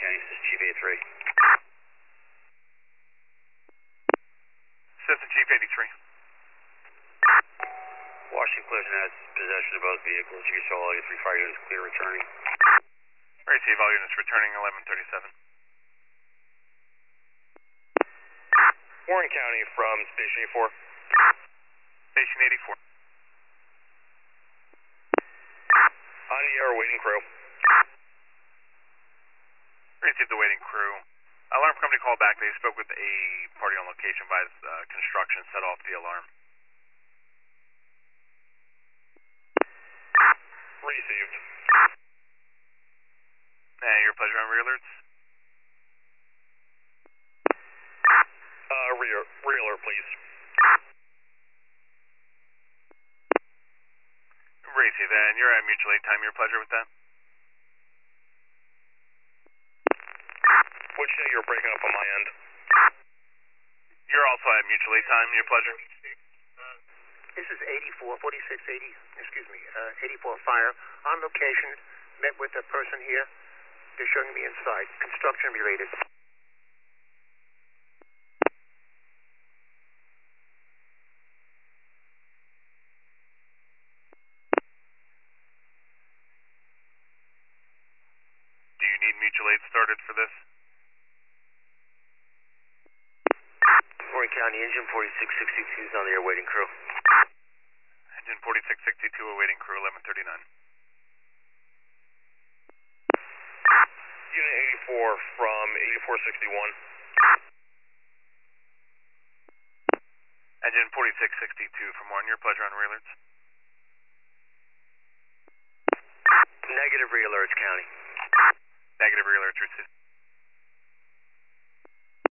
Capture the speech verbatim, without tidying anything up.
County, this is Chief eighty-three. Assistant Chief eighty-three. Washington Clifton has possession of both vehicles. You saw all your three fire units clear returning. Receive all units returning eleven thirty-seven. Warren County from Station eighty-four. Station eighty-four. On the air, waiting crew. Received the waiting crew. Alarm company called back. They spoke with a party on location by uh, construction, set off the alarm. Received. Uh, your pleasure on rear alerts? Uh, rear, rear alert, please. Received. And you're at mutual aid time. Your pleasure with that? Which day you're breaking up on my end? You're also at mutual aid time. Your pleasure? This is eighty-four, forty-six eighty, excuse me, uh, eighty-four Fire. On location, met with a person here. They're showing me inside, construction related. Do you need mutual aid started for this? Warren County, engine forty-six sixty-two is on the air, waiting crew. Engine forty-six sixty-two awaiting crew eleven thirty-nine. Unit eighty-four from eighty-four sixty-one. Engine forty-six sixty-two from Warren. Your pleasure on rear alerts? Negative rear alerts, County. Negative rear alerts received.